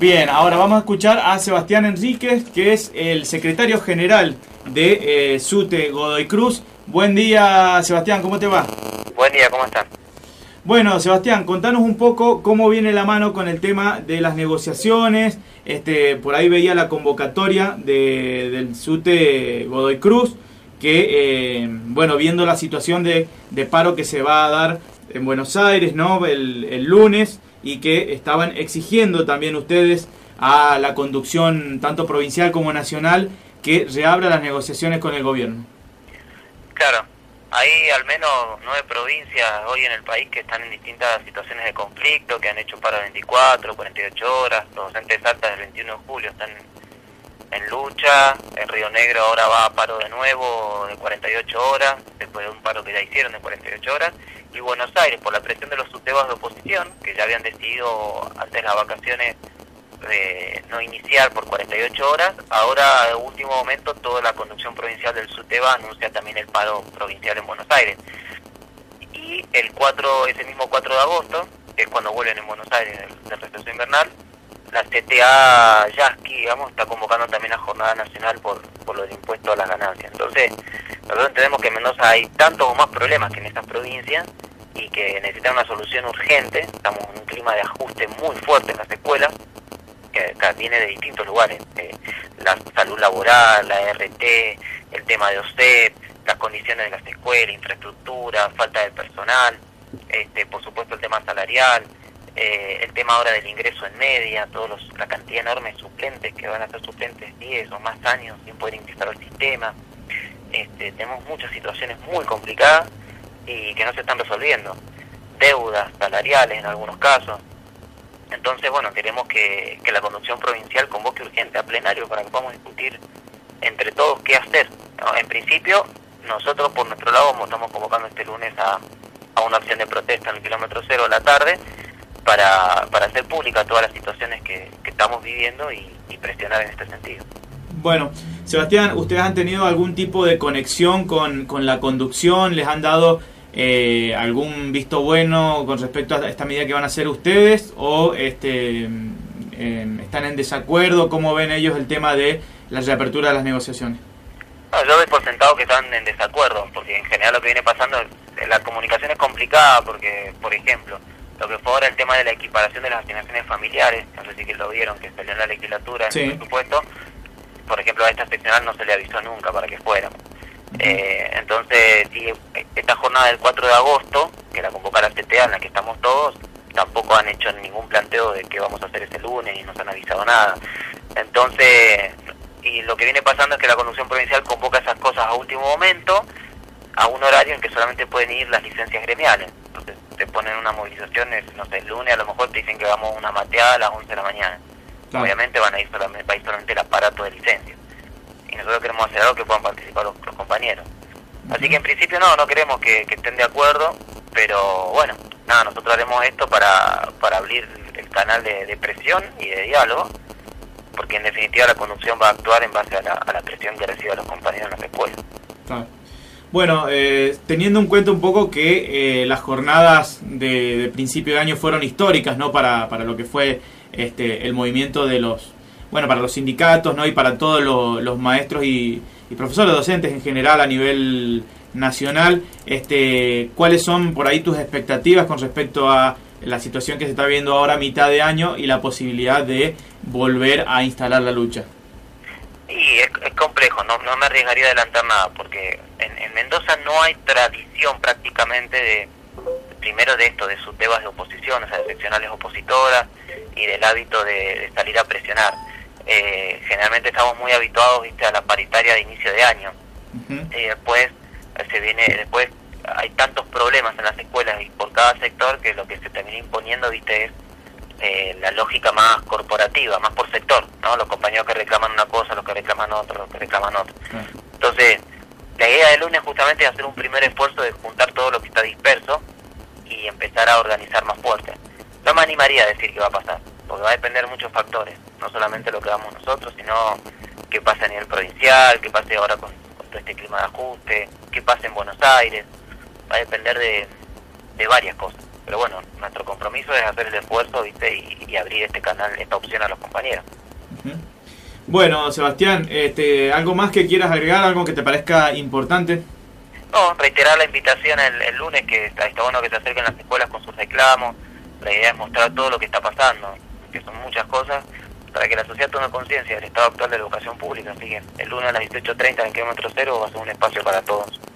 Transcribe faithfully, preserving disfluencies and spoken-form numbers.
Bien, ahora vamos a escuchar a Sebastián Enríquez, que es el secretario general de eh, SUTE Godoy Cruz. Buen día, Sebastián, ¿cómo te va? Buen día, ¿cómo están? Bueno, Sebastián, contanos un poco cómo viene la mano con el tema de las negociaciones. Este, por ahí veía la convocatoria de, del SUTE Godoy Cruz, que, eh, bueno, viendo la situación de, de paro que se va a dar en Buenos Aires, ¿no? el, el lunes, y que estaban exigiendo también ustedes a la conducción tanto provincial como nacional que reabra las negociaciones con el gobierno. Claro, hay al menos nueve provincias hoy en el país que están en distintas situaciones de conflicto, que han hecho paro de veinticuatro, cuarenta y ocho horas. Los docentes altas del veintiuno de julio están en lucha. En Río Negro ahora va a paro de nuevo de cuarenta y ocho horas, después de un paro que ya hicieron de cuarenta y ocho horas. Y Buenos Aires, por la presión de los subtebas de oposición, que ya habían decidido antes de las vacaciones de no iniciar por cuarenta y ocho horas, ahora de último momento toda la conducción provincial del SUTEBA anuncia también el paro provincial en Buenos Aires. Y el cuatro, ese mismo cuatro de agosto, que es cuando vuelven en Buenos Aires del, del receso invernal, la C T A Yasky, digamos, está convocando también a jornada nacional por, por los impuestos a las ganancias. Entonces, nosotros entendemos que en Mendoza hay tantos o más problemas que en estas provincias y que necesitan una solución urgente. Estamos en un clima de ajuste muy fuerte en las escuelas, que, que viene de distintos lugares, eh, la salud laboral, la R T, el tema de O S E P, las condiciones de las escuelas, infraestructura, falta de personal, este, por supuesto el tema salarial, eh, el tema ahora del ingreso en media, todos los, la cantidad enorme de suplentes que van a ser suplentes diez o más años sin poder ingresar al sistema. Este, tenemos muchas situaciones muy complicadas y que no se están resolviendo, deudas salariales en algunos casos. Entonces, bueno, queremos que, que la conducción provincial convoque urgente a plenario para que podamos discutir entre todos qué hacer, ¿no? En principio, nosotros por nuestro lado estamos convocando este lunes a, a una acción de protesta en el kilómetro cero de la tarde para, para hacer pública todas las situaciones que, que estamos viviendo y, y presionar en este sentido. Bueno, Sebastián, ¿ustedes han tenido algún tipo de conexión con, con la conducción? ¿Les han dado eh, algún visto bueno con respecto a esta medida que van a hacer ustedes? ¿O este, eh, están en desacuerdo? ¿Cómo ven ellos el tema de la reapertura de las negociaciones? No, yo doy por sentado que están en desacuerdo, porque en general lo que viene pasando, la comunicación es complicada, porque, por ejemplo, lo que fue ahora el tema de la equiparación de las asignaciones familiares, no sé si que lo vieron, que salió en la legislatura, sí, en el presupuesto, por ejemplo, a esta seccional no se le avisó nunca para que fuéramos. Eh, entonces, si esta jornada del cuatro de agosto, que la convoca la C T A, en la que estamos todos, tampoco han hecho ningún planteo de qué vamos a hacer ese lunes y no se han avisado nada. Entonces, y lo que viene pasando es que la conducción provincial convoca esas cosas a último momento, a un horario en que solamente pueden ir las licencias gremiales. Entonces, te ponen una movilización, no sé, el lunes a lo mejor te dicen que vamos a una mateada a las once de la mañana. Claro. Obviamente van a ir solamente, va a ir solamente el aparato de licencia. Y nosotros queremos hacer algo que puedan participar los, los compañeros. Uh-huh. Así que en principio no, no queremos que, que estén de acuerdo, pero bueno, nada, nosotros haremos esto para, para abrir el canal de, de presión y de diálogo, porque en definitiva la conducción va a actuar en base a la, a la presión que reciben los compañeros en las escuelas. Claro. Bueno, eh, teniendo en cuenta un poco que eh, las jornadas de, de principio de año fueron históricas, ¿no? Para, para lo que fue este, el movimiento de los, bueno, para los sindicatos, ¿no? Y para todos lo, los maestros y, y profesores docentes en general a nivel nacional, este, ¿cuáles son por ahí tus expectativas con respecto a la situación que se está viendo ahora a mitad de año y la posibilidad de volver a instalar la lucha? Y es, es complejo, no, no me arriesgaría a adelantar nada, porque en, en Mendoza no hay tradición prácticamente de, primero de esto, de subtebas de oposición, o sea, de seccionales opositoras, y del hábito de, de salir a presionar. Eh, generalmente estamos muy habituados, viste, a la paritaria de inicio de año. Uh-huh. Y después se viene, después hay tantos problemas en las escuelas y por cada sector que lo que se termina imponiendo, viste, es Eh, la lógica más corporativa, más por sector, ¿no? Los compañeros que reclaman una cosa, los que reclaman otra, los que reclaman otra. Entonces, la idea del lunes justamente es hacer un primer esfuerzo de juntar todo lo que está disperso y empezar a organizar más fuerte. No me animaría a decir qué va a pasar, porque va a depender de muchos factores, no solamente lo que hagamos nosotros, sino qué pasa a nivel provincial, qué pase ahora con, con todo este clima de ajuste, qué pasa en Buenos Aires, va a depender de, de varias cosas. pero bueno, nuestro compromiso es hacer el esfuerzo, ¿viste? Y, y abrir este canal, esta opción a los compañeros. Uh-huh. Bueno, Sebastián, este, ¿algo más que quieras agregar, algo que te parezca importante? No, reiterar la invitación el, el lunes, que está, está bueno que se acerquen las escuelas con sus reclamos. La idea es mostrar todo lo que está pasando, que son muchas cosas, para que la sociedad tome conciencia del estado actual de la educación pública. Así que el lunes a las dieciocho treinta en el kilómetro cero va a ser un espacio para todos.